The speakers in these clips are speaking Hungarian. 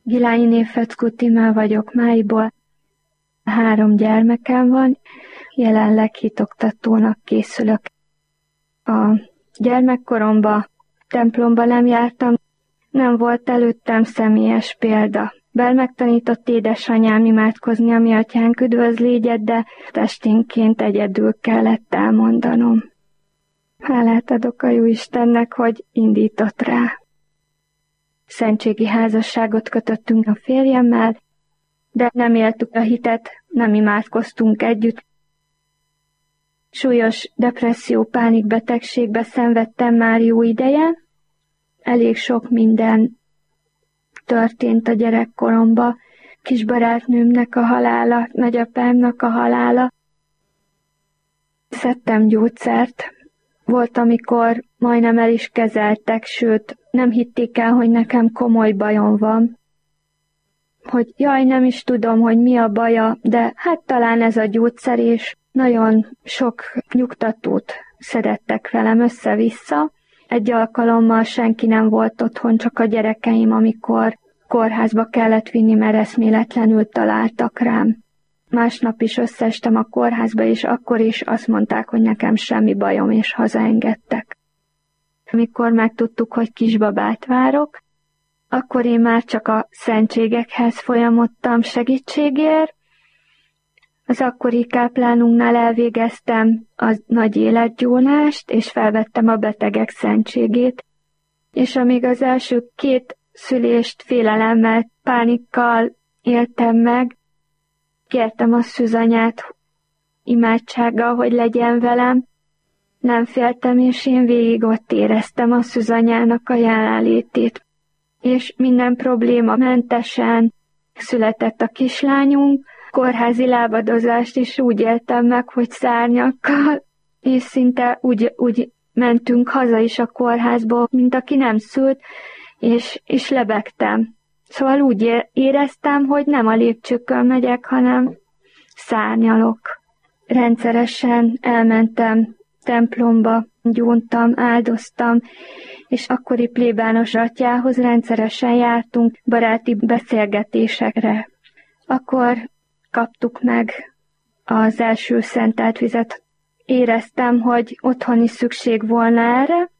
Gilányi Névfeckó Tímea vagyok Máiból. 3 gyermekem van, jelenleg hitoktatónak készülök. A gyermekkoromban templomba nem jártam, nem volt előttem személyes példa. Bár megtanított édesanyám imádkozni a mi atyánk üdvözlégyet, de esténként egyedül kellett elmondanom. Hálát adok a Jóistennek, hogy indított rá. Szentségi házasságot kötöttünk a férjemmel, de nem éltük a hitet, nem imádkoztunk együtt. Súlyos depresszió, pánikbetegségbe szenvedtem már jó ideje. Elég sok minden történt a gyerekkoromban. Kisbarátnőmnek a halála, nagyapámnak a halála. Szedtem gyógyszert. Volt, amikor majdnem el is kezeltek, sőt, nem hitték el, hogy nekem komoly bajom van. Hogy jaj, nem is tudom, hogy mi a baja, de hát talán ez a gyógyszer, és nagyon sok nyugtatót szedettek velem össze-vissza. Egy alkalommal senki nem volt otthon, csak a gyerekeim, amikor kórházba kellett vinni, mert eszméletlenül találtak rám. Másnap is összeestem a kórházba, és akkor is azt mondták, hogy nekem semmi bajom, és hazaengedtek. Amikor megtudtuk, hogy kisbabát várok, akkor én már csak a szentségekhez folyamodtam segítségért. Az akkori káplánunknál elvégeztem a nagy életgyónást, és felvettem a betegek szentségét, és amíg az első 2 szülést félelemmel, pánikkal éltem meg, kértem a szűzanyát imádsággal, hogy legyen velem, nem féltem, és én végig ott éreztem a szűzanyának a jelenlétét. És minden probléma mentesen született a kislányunk, kórházi lábadozást is úgy éltem meg, hogy szárnyakkal, és szinte úgy mentünk haza is a kórházból, mint aki nem szült, és lebegtem. Szóval úgy éreztem, hogy nem a lépcsőkön megyek, hanem szárnyalok. Rendszeresen elmentem templomba, gyóntam, áldoztam, és akkori plébános atyához rendszeresen jártunk baráti beszélgetésekre. Akkor kaptuk meg az első szentelt vizet. Éreztem, hogy otthon is szükség volna erre.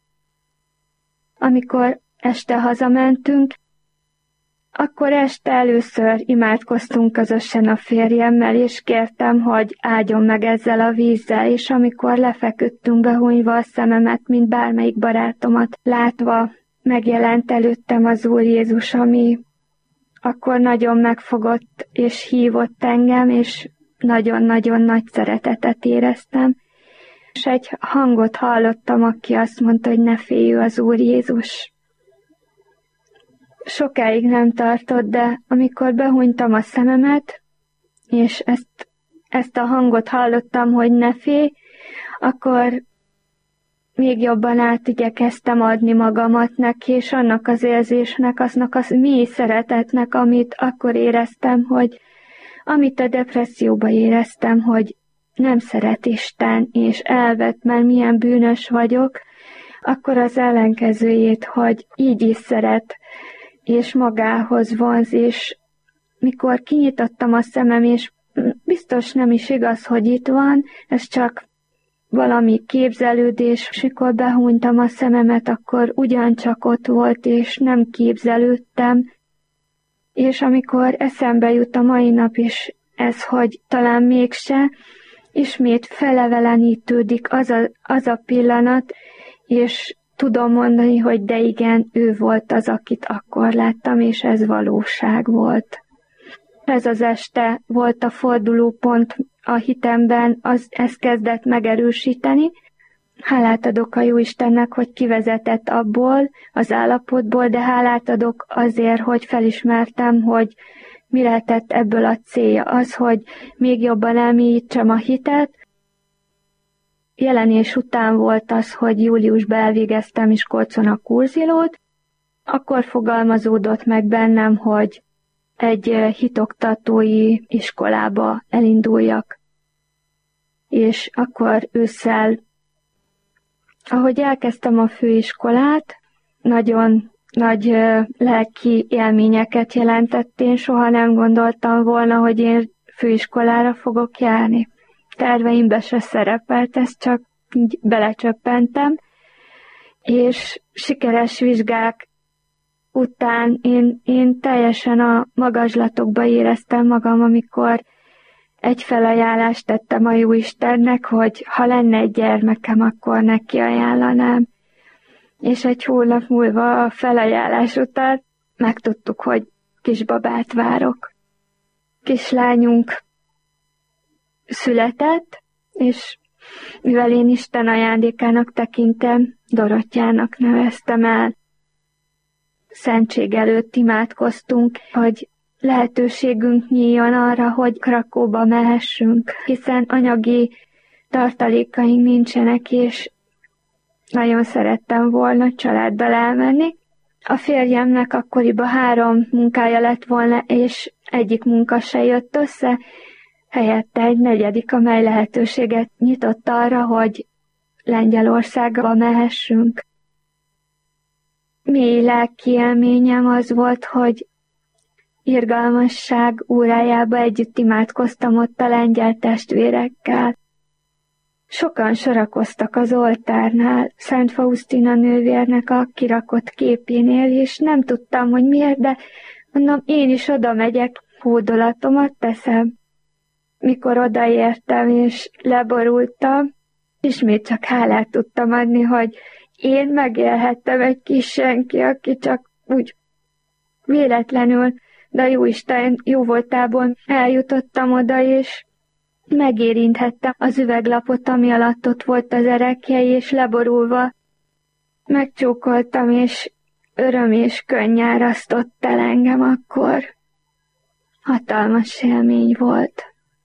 Amikor este hazamentünk, akkor este először imádkoztunk közösen a férjemmel, és kértem, hogy áldjon meg ezzel a vízzel, és amikor lefeküdtünk behunyva a szememet, mint bármelyik barátomat látva, megjelent előttem az Úr Jézus, ami akkor nagyon megfogott és hívott engem, és nagyon-nagyon nagy szeretetet éreztem. És egy hangot hallottam, aki azt mondta, hogy ne félj, az Úr Jézus. Sokáig nem tartott, de amikor behunytam a szememet, és ezt a hangot hallottam, hogy ne félj, akkor még jobban igyekeztem adni magamat neki, és annak az érzésnek, aznak az mély szeretetnek, amit akkor éreztem, amit a depresszióban éreztem, hogy nem szeret Isten, és elvet, mert milyen bűnös vagyok, akkor az ellenkezőjét, hogy így is szeret, és magához vonz, és mikor kinyitottam a szemem, és biztos nem is igaz, hogy itt van, ez csak valami képzelődés, és mikor behunytam a szememet, akkor ugyancsak ott volt, és nem képzelődtem, és amikor eszembe jut a mai nap is ez, hogy talán mégse, ismét felevelenítődik az a pillanat, és tudom mondani, hogy de igen, ő volt az, akit akkor láttam, és ez valóság volt. Ez az este volt a fordulópont a hitemben, ez kezdett megerősíteni. Hálát adok a Jóistennek, hogy kivezetett abból az állapotból, de hálát adok azért, hogy felismertem, hogy mi lehetett ebből a célja. Az, hogy még jobban elmélyítsem a hitet. Jelenés után volt az, hogy júliusban elvégeztem Miskolcon a kurzilót. Akkor fogalmazódott meg bennem, hogy egy hitoktatói iskolába elinduljak. És akkor ősszel, ahogy elkezdtem a főiskolát, nagyon nagy lelki élményeket jelentett. Én soha nem gondoltam volna, hogy én főiskolára fogok járni. Terveimbe se szerepelt, ezt csak így belecsöppentem, és sikeres vizsgák után én teljesen a magazslatokba éreztem magam, amikor egy felajánlást tettem a Jóistennek, hogy ha lenne egy gyermekem, akkor neki ajánlanám. És egy hónap múlva a felajánlás után megtudtuk, hogy kisbabát várok. Kislányunk született, és mivel én Isten ajándékának tekintem, Dorottyának neveztem el. Szentség előtt imádkoztunk, hogy lehetőségünk nyíljon arra, hogy Krakóba mehessünk, hiszen anyagi tartalékaink nincsenek, és nagyon szerettem volna családdal elmenni. A férjemnek akkoriban 3 munkája lett volna, és egyik munka se jött össze, helyette egy 4., amely lehetőséget nyitott arra, hogy Lengyelországba mehessünk. Mély lelki élményem az volt, hogy irgalmasság órájába együtt imádkoztam ott a lengyel testvérekkel. Sokan sorakoztak az oltárnál, Szent Faustina nővérnek a kirakott képénél, és nem tudtam, hogy miért, de mondom, én is oda megyek, hódolatomat teszem. Mikor odaértem és leborultam, ismét csak hálát tudtam adni, hogy én megélhettem egy kis senki, aki csak úgy véletlenül, de Jóisten jó voltából eljutottam oda, és megérinthettem az üveglapot, ami alatt ott volt az erekje, és leborulva megcsókoltam, és öröm és könny árasztott el engem akkor. Hatalmas élmény volt.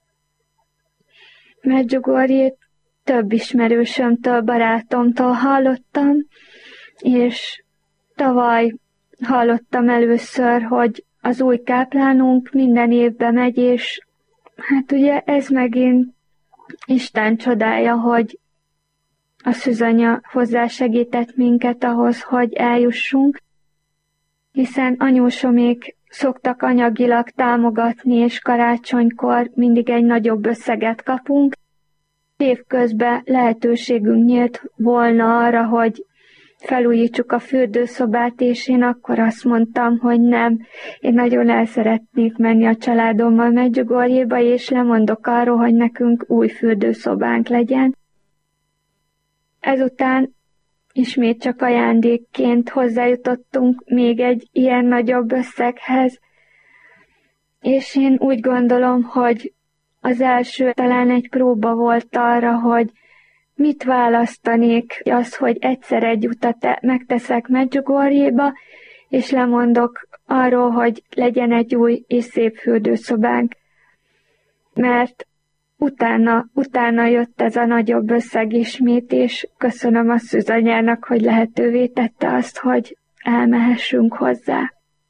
Medjugorjét több ismerősömtől, barátomtól hallottam, és tavaly hallottam először, hogy az új káplánunk minden évben megy, és hát ugye ez megint Isten csodája, hogy a szűzanya hozzásegített minket ahhoz, hogy eljussunk, hiszen anyósomék szoktak anyagilag támogatni, és karácsonykor mindig egy nagyobb összeget kapunk. Évközben lehetőségünk nyílt volna arra, hogy felújítsuk a fürdőszobát, és én akkor azt mondtam, hogy nem, én nagyon el szeretnék menni a családommal Medjugorjéba, és lemondok arról, hogy nekünk új fürdőszobánk legyen. Ezután ismét csak ajándékként hozzájutottunk még egy ilyen nagyobb összeghez, és én úgy gondolom, hogy az első talán egy próba volt arra, hogy mit választanék, az, hogy egyszer egy utat megteszek Medjugorjéba, és lemondok arról, hogy legyen egy új és szép fürdőszobánk. Mert utána jött ez a nagyobb összeg ismét, és köszönöm a szűzanyának, hogy lehetővé tette azt, hogy elmehessünk hozzá.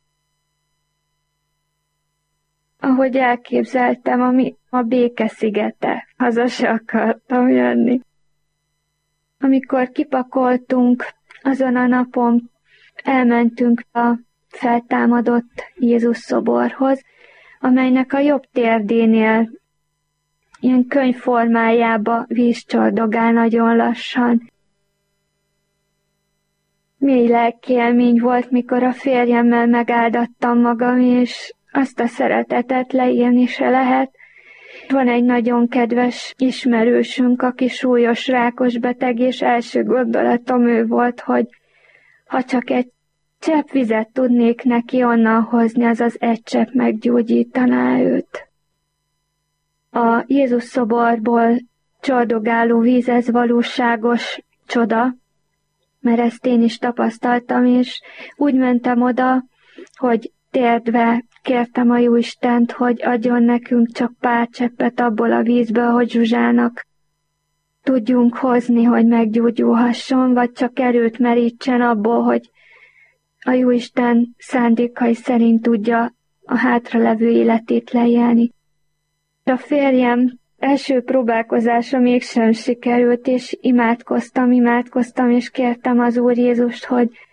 Ahogy elképzeltem, ami a békeszigete, haza se akartam jönni. Amikor kipakoltunk, azon a napon elmentünk a feltámadott Jézus szoborhoz, amelynek a jobb térdénél ilyen könyv formájába víz csordogál nagyon lassan. Mély lelkiélmény volt, mikor a férjemmel megáldattam magam, és azt a szeretetet leírni se lehet. Van egy nagyon kedves ismerősünk, aki súlyos rákos beteg, és első gondolatom ő volt, hogy ha csak egy csepp vizet tudnék neki onnan hozni, az egy csepp meggyógyítaná őt. A Jézus szoborból csordogáló víz, ez valóságos csoda, mert ezt én is tapasztaltam, és úgy mentem oda, hogy térdve kértem a Jóistent, hogy adjon nekünk csak pár cseppet abból a vízből, hogy Zsuzsának tudjunk hozni, hogy meggyógyulhasson, vagy csak erőt merítsen abból, hogy a Jóisten szándékai szerint tudja a hátralevő életét leélni. A férjem első próbálkozása mégsem sikerült, és imádkoztam, és kértem az Úr Jézust, hogy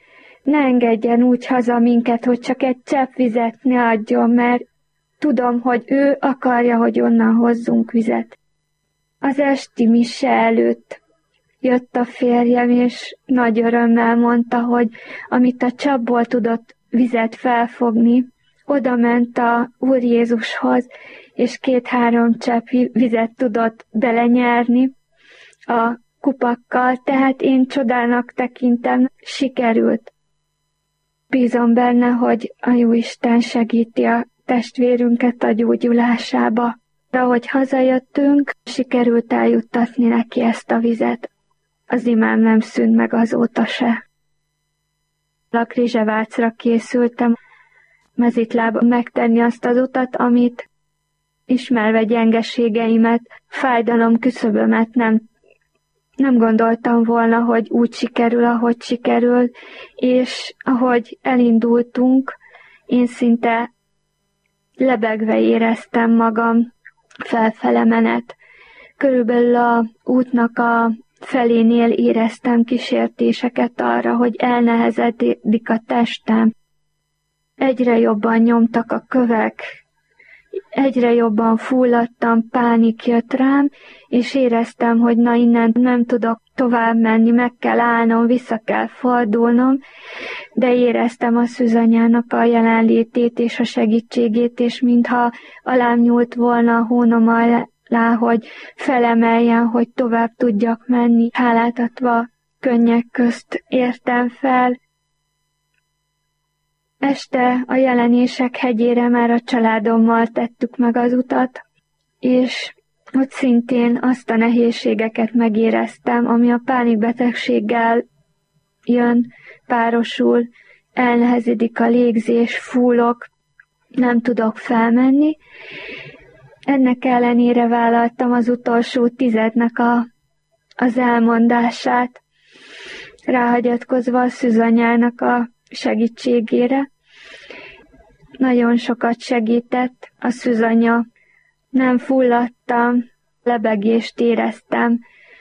ne engedjen úgy haza minket, hogy csak egy csepp vizet ne adjon, mert tudom, hogy ő akarja, hogy onnan hozzunk vizet. Az esti mise előtt jött a férjem, és nagy örömmel mondta, hogy amit a csapból tudott vizet felfogni, oda ment a Úr Jézushoz, és 2-3 csepp vizet tudott belenyerni a kupakkal, tehát én csodának tekintem, sikerült. Bízom benne, hogy a Jóisten segíti a testvérünket a gyógyulásába. De ahogy hazajöttünk, sikerült eljuttatni neki ezt a vizet. Az imám nem szűnt meg azóta se. A Krizsevárcra készültem mezitlábban megtenni azt az utat, amit ismerve gyengeségeimet, fájdalom küszöbömet nem gondoltam volna, hogy úgy sikerül, ahogy sikerül, és ahogy elindultunk, én szinte lebegve éreztem magam felfele menet. Körülbelül a útnak a felénél éreztem kísértéseket arra, hogy elnehezedik a testem. Egyre jobban nyomtak a kövek, egyre jobban fulladtam, pánik jött rám, és éreztem, hogy na innen nem tudok tovább menni, meg kell állnom, vissza kell fordulnom, de éreztem a szűzanyának a jelenlétét és a segítségét, és mintha alám nyúlt volna a hónom alá, hogy felemeljen, hogy tovább tudjak menni. Hálát adva könnyek közt értem fel. Este a Jelenések hegyére már a családommal tettük meg az utat, és ott szintén azt a nehézségeket megéreztem, ami a pánikbetegséggel jön, párosul, elnehezedik a légzés, fúlok, nem tudok felmenni. Ennek ellenére vállaltam az utolsó 10-nek az elmondását, ráhagyatkozva a szűzanyának a segítségére. Nagyon sokat segített a szűzanya, nem fulladtam, lebegést éreztem.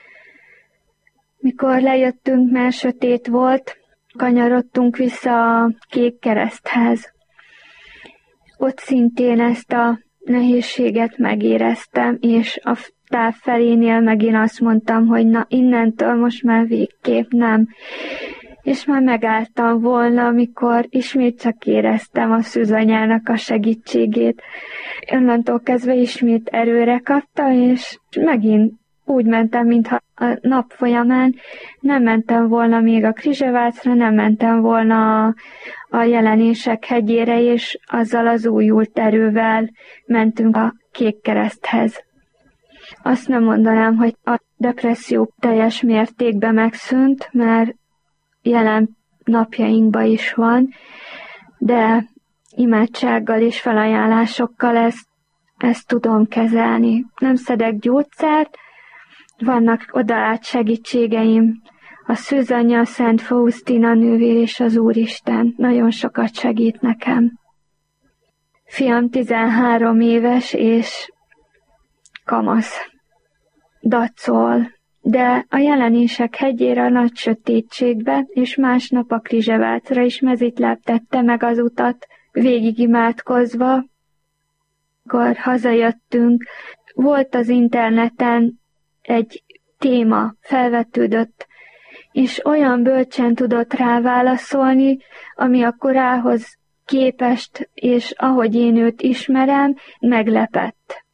Mikor lejöttünk, mert sötét volt, kanyarodtunk vissza a Kék Kereszthez. Ott szintén ezt a nehézséget megéreztem, és a táv felénél megint azt mondtam, hogy na innentől most már végképp nem. És már megálltam volna, amikor ismét csak éreztem a szűzanyának a segítségét. Onnantól kezdve ismét erőre kapta, és megint úgy mentem, mintha a nap folyamán nem mentem volna még a Krizsevárcra, nem mentem volna a Jelenések hegyére, és azzal az újult erővel mentünk a Kék Kereszthez. Azt nem mondanám, hogy a depresszió teljes mértékben megszűnt, mert jelen napjainkban is van, de imádsággal és felajánlásokkal ezt tudom kezelni. Nem szedek gyógyszert, vannak odaállt segítségeim, a szűzanya, a Szent Faustina nővér és az Úristen nagyon sokat segít nekem. Fiam 13 éves és kamasz, dacol, de a Jelenések hegyére a nagy sötétségbe, és másnap a Krizsevárcra is mezitláb tette meg az utat, végig imádkozva. Amikor hazajöttünk, volt az interneten egy téma, felvetődött, és olyan bölcsen tudott rá válaszolni, ami a korához képest, és ahogy én őt ismerem, meglepett.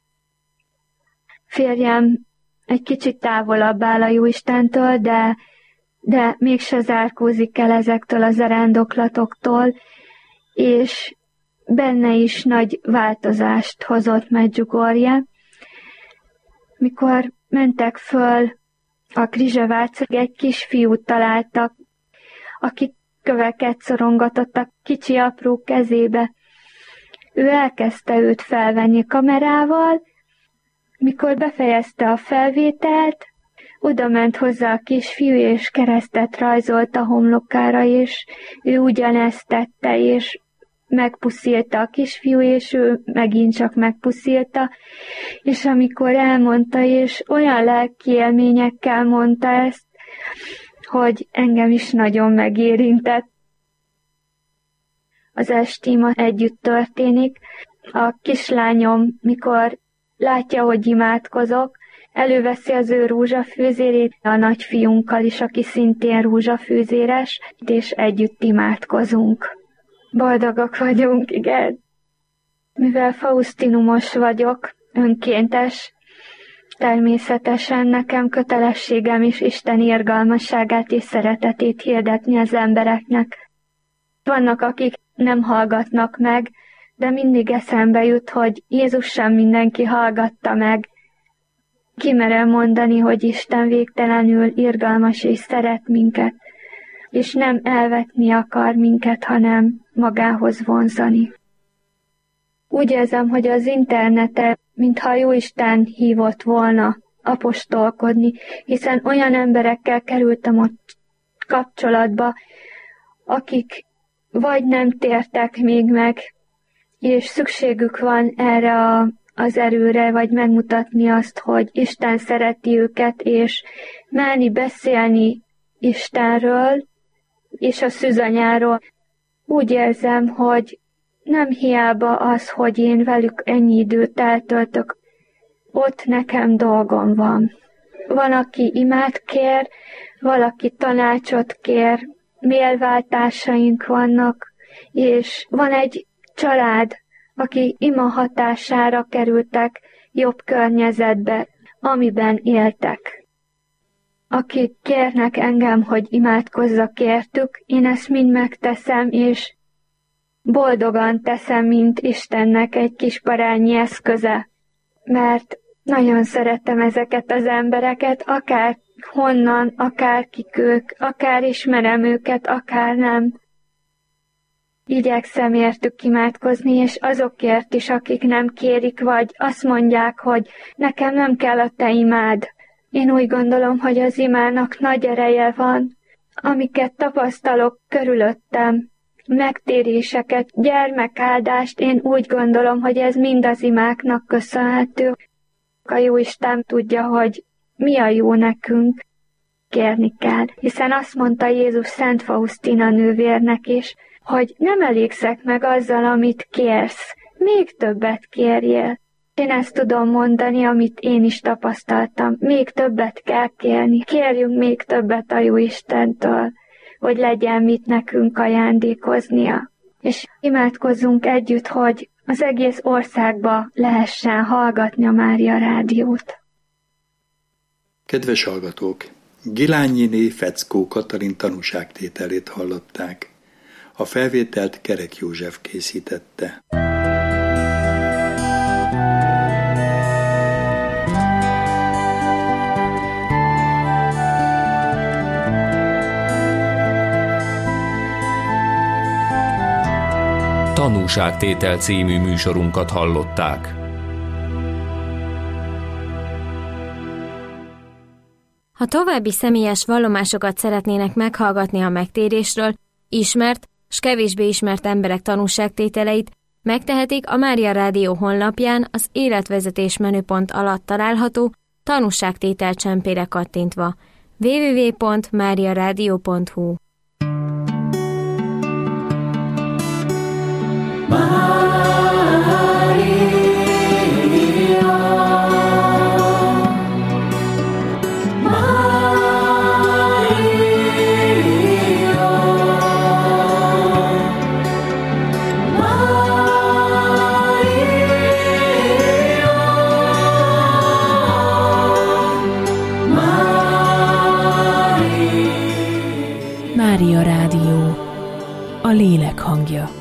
Férjem egy kicsit távolabb áll a Jóistentől, de mégse zárkózik el ezektől az zarándoklatoktól, és benne is nagy változást hozott Medjugorje. Mikor mentek föl a Krizsevárcra, egy kisfiút találtak, aki köveket szorongatott a kicsi apró kezébe. Ő elkezdte őt felvenni kamerával, mikor befejezte a felvételt, oda ment hozzá a kisfiú, és keresztet rajzolt a homlokára, és ő ugyanezt tette, és megpuszilta a kisfiú, és ő megint csak megpuszilta, és amikor elmondta, és olyan lelki élményekkel mondta ezt, hogy engem is nagyon megérintett. az estima együtt történik. A kislányom, mikor látja, hogy imádkozok, előveszi az ő rózsafűzérét, a nagyfiunkkal is, aki szintén rózsafűzéres, és együtt imádkozunk. Boldogok vagyunk, igen. Mivel faustinumos vagyok, önkéntes, természetesen nekem kötelességem is Isten irgalmasságát és szeretetét hirdetni az embereknek. Vannak, akik nem hallgatnak meg, de mindig eszembe jut, hogy Jézus sem mindenki hallgatta meg. Kimerem mondani, hogy Isten végtelenül irgalmas és szeret minket, és nem elvetni akar minket, hanem magához vonzani. Úgy érzem, hogy az interneten, mintha Jóisten hívott volna apostolkodni, hiszen olyan emberekkel kerültem ott kapcsolatba, akik vagy nem tértek még meg, és szükségük van erre az erőre, vagy megmutatni azt, hogy Isten szereti őket, és merni beszélni Istenről és a szűzanyáról. Úgy érzem, hogy nem hiába az, hogy én velük ennyi időt eltöltök, ott nekem dolgom van. Van, aki imát kér, valaki tanácsot kér, mailváltásaink vannak, és van egy család, aki ima hatására kerültek jobb környezetbe, amiben éltek. Akik kérnek engem, hogy imádkozzak értük, én ezt mind megteszem, és boldogan teszem, mint Istennek egy kis parányi eszköze, mert nagyon szeretem ezeket az embereket, akár honnan, akár kik ők, akár ismerem őket, akár nem. Igyekszem értük imádkozni, és azokért is, akik nem kérik, vagy azt mondják, hogy nekem nem kell a te imád. Én úgy gondolom, hogy az imának nagy ereje van, amiket tapasztalok körülöttem, megtéréseket, gyermekáldást, én úgy gondolom, hogy ez mind az imáknak köszönhető. A Jóisten tudja, hogy mi a jó nekünk, kérni kell, hiszen azt mondta Jézus Szent Faustina nővérnek is, hogy nem elégszek meg azzal, amit kérsz, még többet kérjél. Én ezt tudom mondani, amit én is tapasztaltam, még többet kell kérni, kérjünk még többet a Jóistentől, hogy legyen mit nekünk ajándékoznia. És imádkozzunk együtt, hogy az egész országba lehessen hallgatni a Mária Rádiót. Kedves hallgatók! Gilányiné Feckó Katalin tanúságtételét hallották. A felvételt Kerek József készítette. Tanúságtétel című műsorunkat hallották. Ha további személyes vallomásokat szeretnének meghallgatni a megtérésről, ismert s kevésbé ismert emberek tanúságtételeit, megtehetik a Mária Rádió honlapján az életvezetés menüpont alatt található tanúságtétel csempére kattintva. www.mariaradio.hu. Mária Rádió, a lélek hangja.